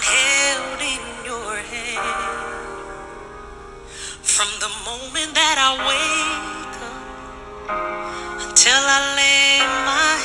held in your hand. From the moment that I wake up till I lay my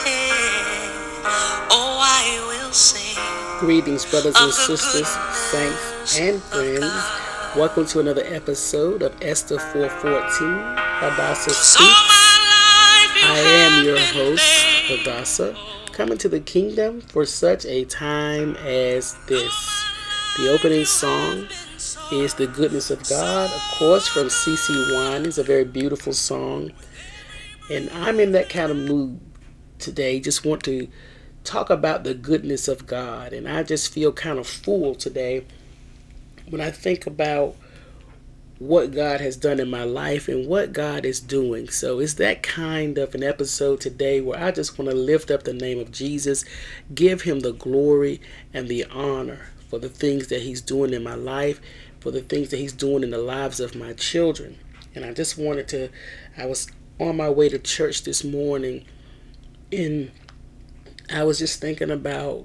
head, oh, I will sing. Greetings, brothers and sisters, saints, and friends. Welcome to another episode of Esther 414, Hadassah Speaks. I am your host, Hadassah, coming to the kingdom for such a time as this. The opening song is The Goodness of God, of course, from CeCe Winans. A very beautiful song. And I'm in that kind of mood today. Just want to talk about the goodness of God. And I just feel kind of full today when I think about what God has done in my life and what God is doing. So it's that kind of an episode today where I just want to lift up the name of Jesus, give him the glory and the honor for the things that he's doing in my life, for the things that he's doing in the lives of my children. And I just wanted to, I was on my way to church this morning and I was just thinking about,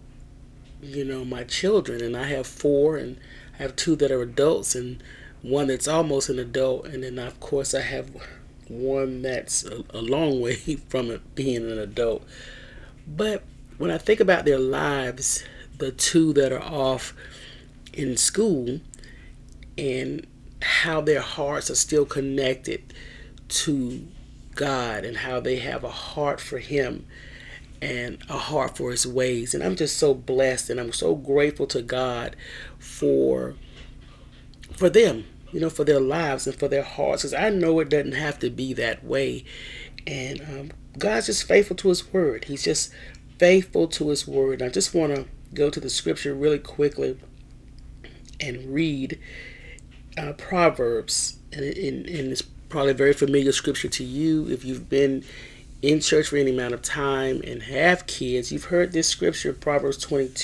my children, and I have 4 and I have 2 that are adults and one that's almost an adult, and then of course I have one that's a long way from it being an adult. But when I think about their lives, the 2 that are off in school and how their hearts are still connected to God and how they have a heart for him and a heart for his ways. And I'm just so blessed and I'm so grateful to God for them, for their lives and for their hearts, because I know it doesn't have to be that way. And God's just faithful to his word. He's just faithful to his word. And I just want to go to the scripture really quickly and read Proverbs. And it's probably a very familiar scripture to you. If you've been in church for any amount of time and have kids, you've heard this scripture, Proverbs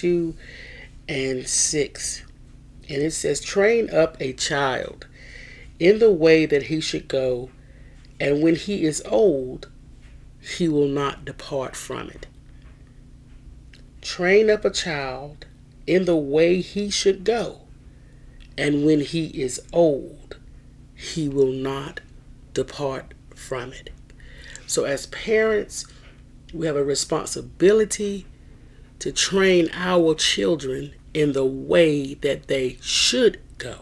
22:6. And it says, train up a child in the way that he should go, and when he is old, he will not depart from it. Train up a child in the way he should go, and when he is old, he will not depart from it. So as parents, we have a responsibility to train our children in the way that they should go.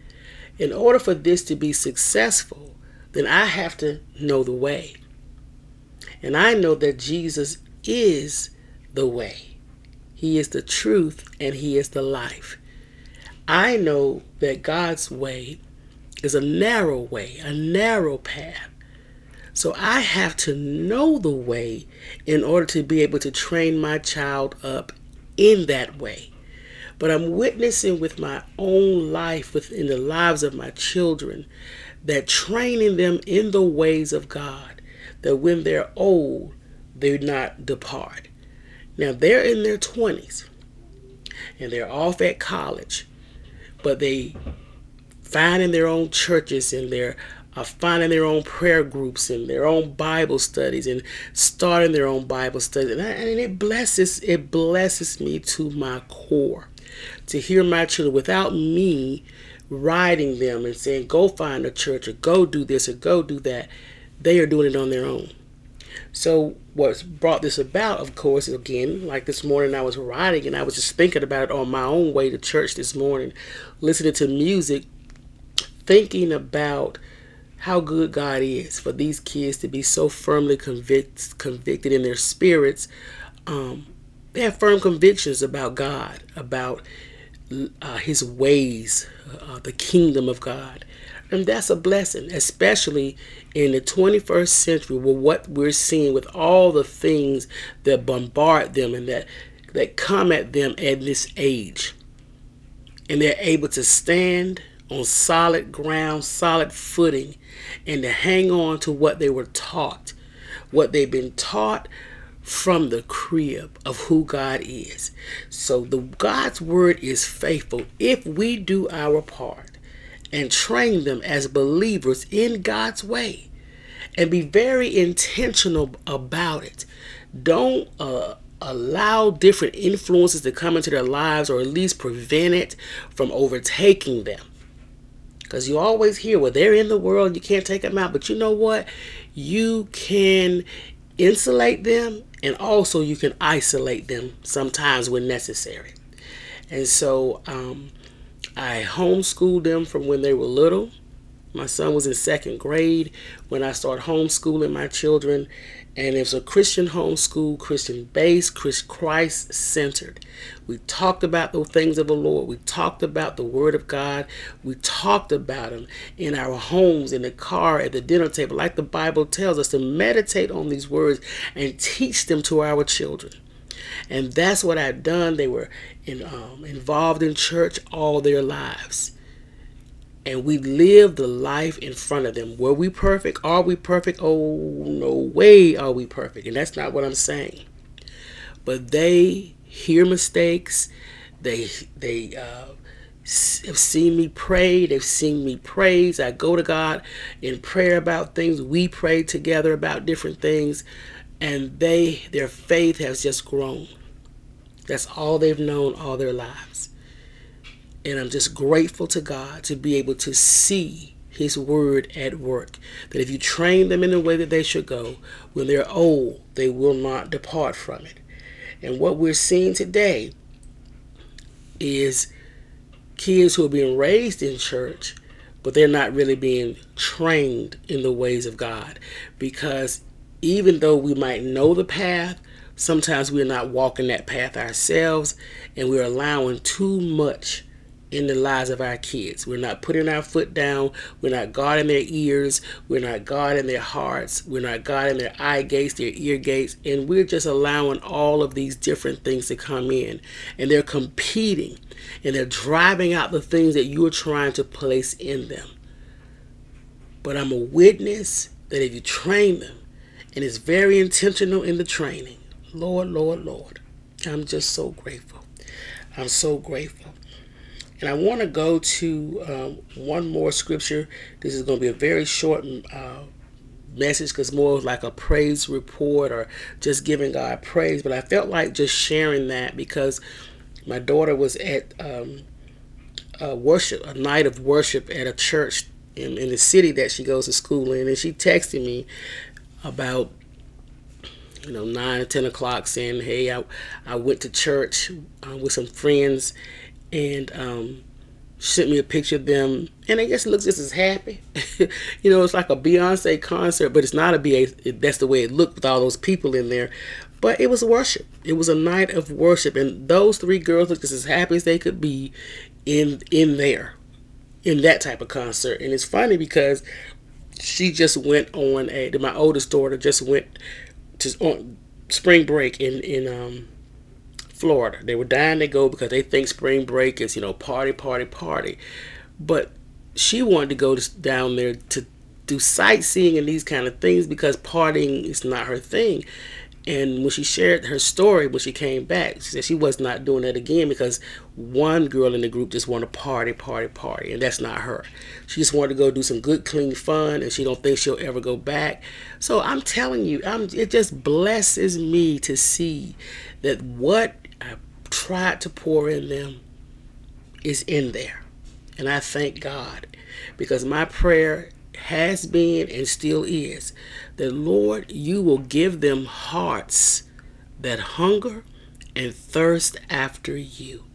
In order for this to be successful, then I have to know the way. And I know that Jesus is the way. He is the truth and he is the life. I know that God's way is a narrow way, a narrow path. So I have to know the way in order to be able to train my child up in that way. But I'm witnessing with my own life, within the lives of my children, that training them in the ways of God, that when they're old, they not depart. Now they're in their 20s and they're off at college, but they finding their own churches and they're finding their own prayer groups and their own Bible studies and starting their own Bible studies. And it blesses me to my core to hear my children, without me writing them and saying, go find a church or go do this or go do that, they are doing it on their own. So what's brought this about, of course, again, like this morning I was writing and I was just thinking about it on my own way to church this morning, listening to music, thinking about how good God is for these kids to be so firmly convicted in their spirits. They have firm convictions about God, about his ways, the kingdom of God. And that's a blessing, especially in the 21st century with what we're seeing with all the things that bombard them and that come at them at this age. And they're able to stand on solid ground, solid footing, and to hang on to what they were taught, what they've been taught from the crib of who God is. So God's word is faithful if we do our part and train them as believers in God's way and be very intentional about it. Don't allow different influences to come into their lives, or at least prevent it from overtaking them. Because you always hear, well, they're in the world, you can't take them out. But you know what? You can insulate them, and also you can isolate them sometimes when necessary. And so I homeschooled them from when they were little. My son was in second grade when I started homeschooling my children. And it was a Christian homeschool, Christian based, Christ centered. We talked about the things of the Lord. We talked about the Word of God. We talked about them in our homes, in the car, at the dinner table, like the Bible tells us to meditate on these words and teach them to our children. And that's what I've done. They were involved in church all their lives. And we live the life in front of them. Were we perfect? Are we perfect? Oh, no way are we perfect. And that's not what I'm saying. But they hear mistakes. They have seen me pray. They've seen me praise. I go to God in prayer about things. We pray together about different things. And their faith has just grown. That's all they've known all their lives. And I'm just grateful to God to be able to see His word at work. That if you train them in the way that they should go, when they're old, they will not depart from it. And what we're seeing today is kids who are being raised in church, but they're not really being trained in the ways of God. Because even though we might know the path, sometimes we're not walking that path ourselves, and we're allowing too much in the lives of our kids. We're not putting our foot down. We're not guarding their ears. We're not guarding their hearts. We're not guarding their eye gates, their ear gates. And we're just allowing all of these different things to come in. And they're competing. And they're driving out the things that you're trying to place in them. But I'm a witness that if you train them, and it's very intentional in the training, Lord, Lord, Lord, I'm just so grateful. I'm so grateful. And I want to go to one more scripture. This is going to be a very short message, because more like a praise report or just giving God praise. But I felt like just sharing that because my daughter was at a night of worship at a church in the city that she goes to school in. And she texted me about 9 or 10 o'clock saying, hey, I went to church with some friends, and sent me a picture of them, and I guess it looks just as happy. It's like a Beyonce concert, but it's not a Beyonce. That's the way it looked with all those people in there. But it was worship. It was a night of worship, and those three girls looked just as happy as they could be in that type of concert. And it's funny because she just went on my oldest daughter just went on spring break in Florida. They were dying to go because they think spring break is, party, party, party. But she wanted to go down there to do sightseeing and these kind of things because partying is not her thing. And when she shared her story, when she came back, she said she was not doing that again because one girl in the group just wanted to party, party, party. And that's not her. She just wanted to go do some good, clean fun, and she don't think she'll ever go back. So I'm telling you, it just blesses me to see that what I tried to pour in them is in there. And I thank God, because my prayer has been and still is that, Lord, you will give them hearts that hunger and thirst after you.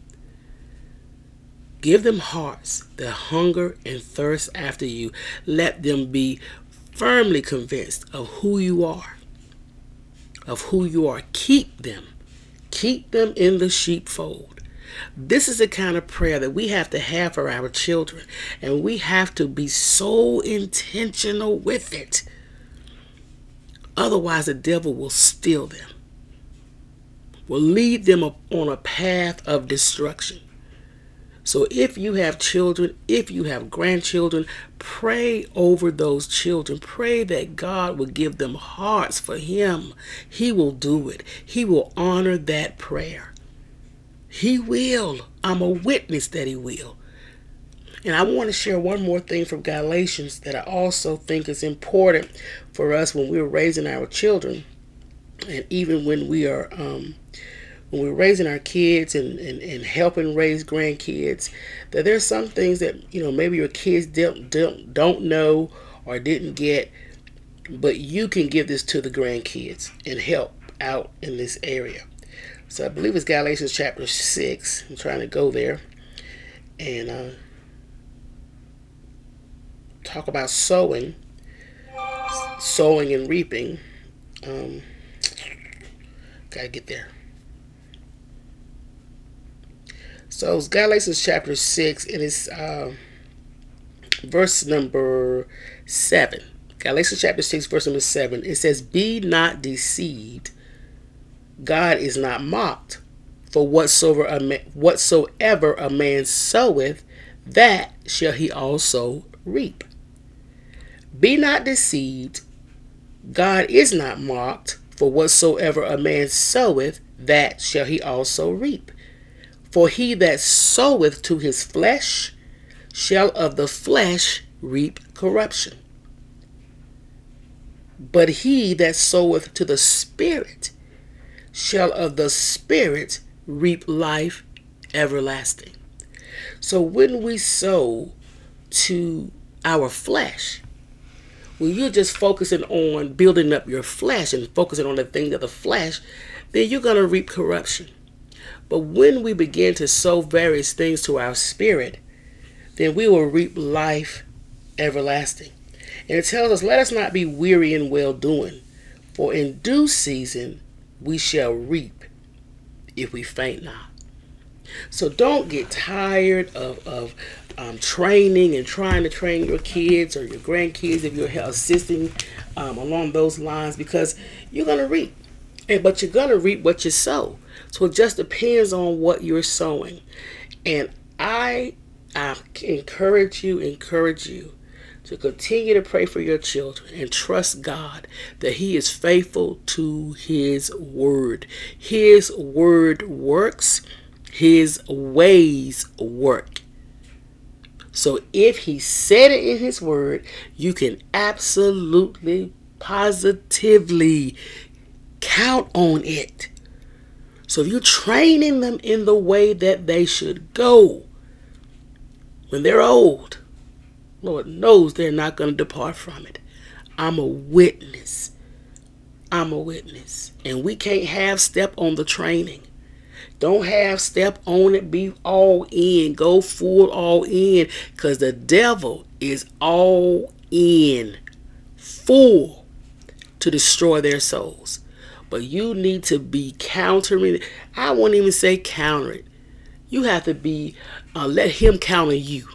Give them hearts that hunger and thirst after you. Let them be firmly convinced of who you are. Of who you are. Keep them. Keep them in the sheepfold. This is the kind of prayer that we have to have for our children. And we have to be so intentional with it. Otherwise, the devil will steal them. Will lead them on a path of destruction. So if you have children, if you have grandchildren, pray over those children. Pray that God will give them hearts for Him. He will do it. He will honor that prayer. He will. I'm a witness that He will. And I want to share one more thing from Galatians that I also think is important for us when we're raising our children. And even when we're raising our kids and helping raise grandkids, that there's some things that maybe your kids don't know or didn't get, but you can give this to the grandkids and help out in this area. So I believe it's Galatians chapter 6. I'm trying to go there and talk about sowing and reaping. Um, Gotta get there. So it's Galatians chapter 6, and it's verse number 7. Galatians chapter 6, verse number 7. It says, "Be not deceived. God is not mocked. For whatsoever a man soweth, that shall he also reap. Be not deceived. God is not mocked. For whatsoever a man soweth, that shall he also reap. For he that soweth to his flesh shall of the flesh reap corruption. But he that soweth to the Spirit shall of the Spirit reap life everlasting." So when we sow to our flesh, when you're just focusing on building up your flesh and focusing on the things of the flesh, then you're going to reap corruption. But when we begin to sow various things to our spirit, then we will reap life everlasting. And it tells us, "Let us not be weary in well doing, for in due season we shall reap if we faint not." So don't get tired of training and trying to train your kids or your grandkids if you're assisting along those lines, because you're going to reap. But you're going to reap what you sow. So it just depends on what you're sowing. And I encourage you to continue to pray for your children and trust God that He is faithful to His word. His word works. His ways work. So if He said it in His word, you can absolutely, positively count on it. So if you're training them in the way that they should go, when they're old, Lord knows they're not going to depart from it. I'm a witness. And we can't half step on the training. Don't half step on it. Be all in. Go full all in. Because the devil is all in. Full to destroy their souls. But you need to be countering it. I won't even say counter it. You have to be, let Him counter you.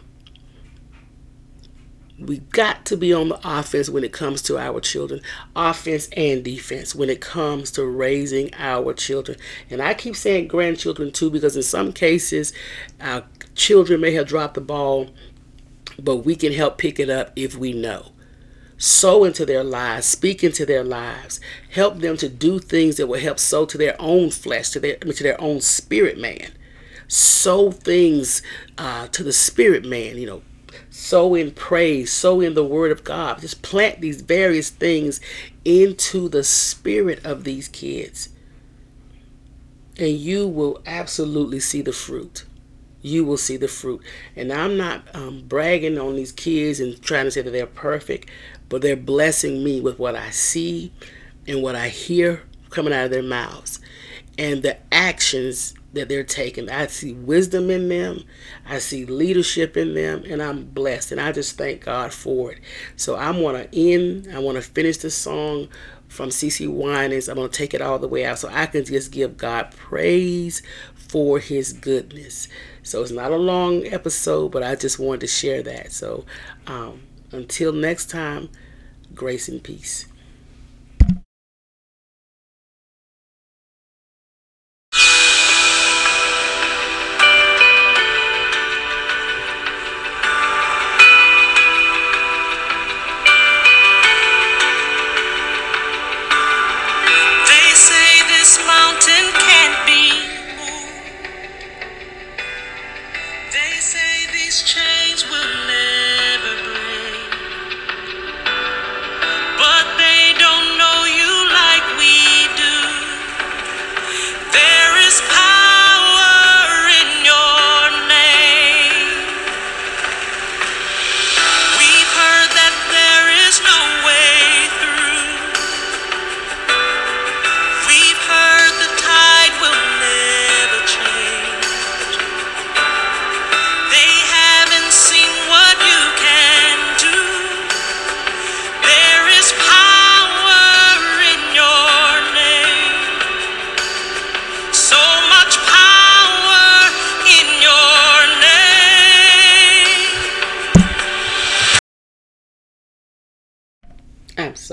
We got to be on the offense when it comes to our children. Offense and defense when it comes to raising our children. And I keep saying grandchildren too, because in some cases, our children may have dropped the ball, but we can help pick it up if we know. Sow into their lives, speak into their lives, help them to do things that will help sow to their own flesh, to their own spirit man. Sow things to the spirit man, sow in praise, sow in the word of God. Just plant these various things into the spirit of these kids. And you will absolutely see the fruit. You will see the fruit. And I'm not bragging on these kids and trying to say that they're perfect, but they're blessing me with what I see and what I hear coming out of their mouths and the actions that they're taking. I see wisdom in them. I see leadership in them, and I'm blessed. And I just thank God for it. So I want to finish the song from CeCe Winans. I'm going to take it all the way out so I can just give God praise for His goodness. So it's not a long episode, but I just wanted to share that. So until next time, grace and peace. They say this mountain can't be moved. They say these chains will never break. But they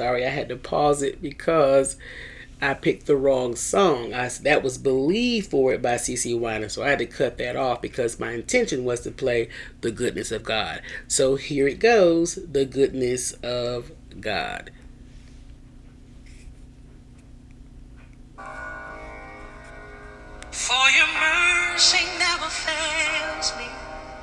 sorry. I had to pause it because I picked the wrong song. That was "Believe for It" by CeCe Winans, so I had to cut that off because my intention was to play "The Goodness of God." So here it goes, "The Goodness of God." For your mercy never fails me.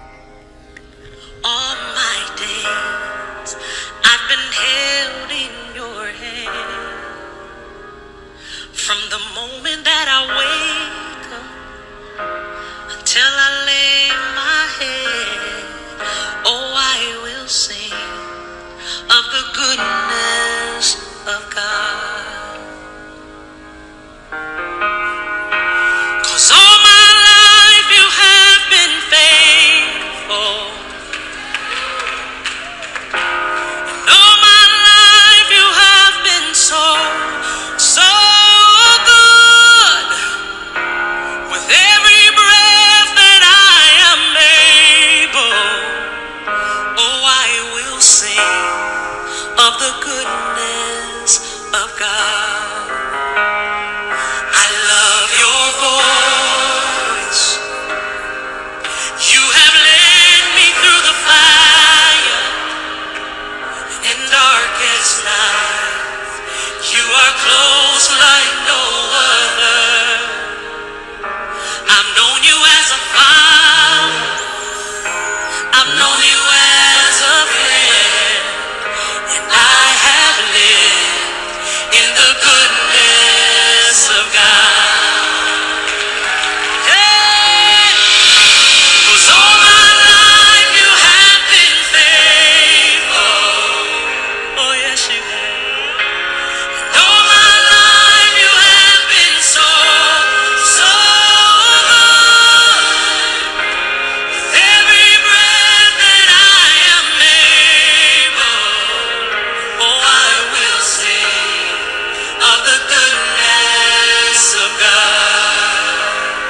All my days I've been held in your hand. From the moment that I wake up until I lay my head, oh, I will sing of the goodness of God. 'Cause all my life you have been faithful. And all my life you have been so, so good. With every breath that I am able, oh, I will sing of the goodness of God. I love your voice. You have led me through the fire in darkest night. You are close like no other. I've known you as a father. I've known you as a friend. And I have lived in the goodness of God. Yeah. 'Cause all my life you have been faithful. Oh yes you have. And all my life you have been so, so good. Every breath that I am able, oh I will sing of the goodness of God.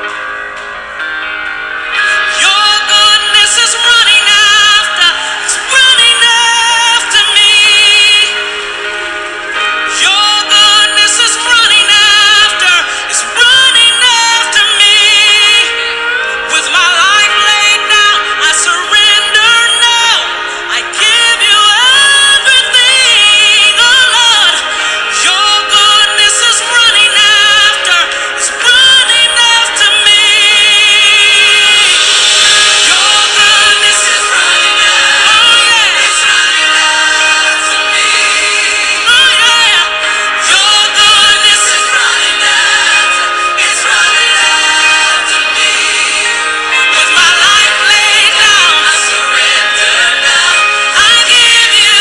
Your goodness is running after, it's running after me. Your goodness is running after, it's running after me. With my life laid down, I surrender now. I give you everything, oh Lord. Your goodness is running after, it's running after me. Your goodness is running after, oh yeah, it's running after me. Oh yeah, your goodness is running after, it's running after me. With my life laid down, I surrender now. I give you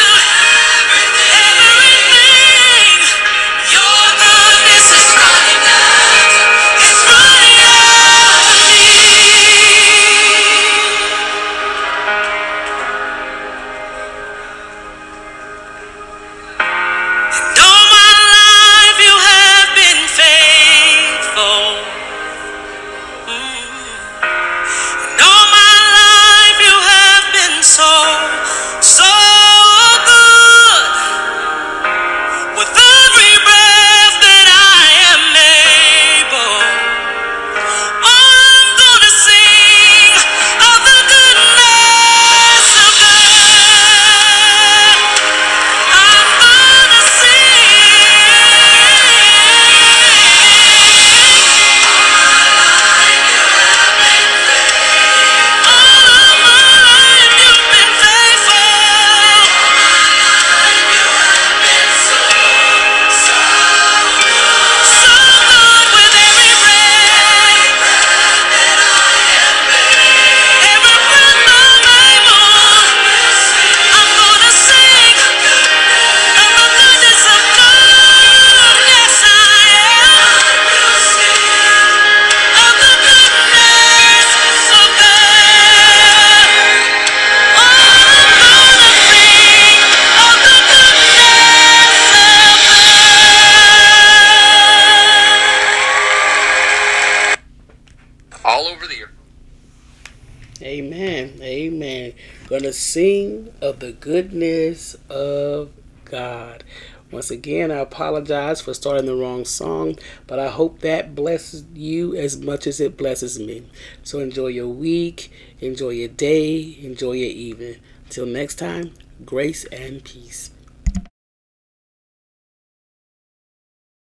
everything. Your goodness is running after, it's running after me. And all my life you have been faithful. Mm. And all my life you have been so, so good. With every breath that I am able, I'm gonna sing of the goodness of God. I'm gonna Amen. Amen. Gonna sing of the goodness of God. Once again, I apologize for starting the wrong song, but I hope that blesses you as much as it blesses me. So enjoy your week, enjoy your day, enjoy your evening. Till next time, grace and peace.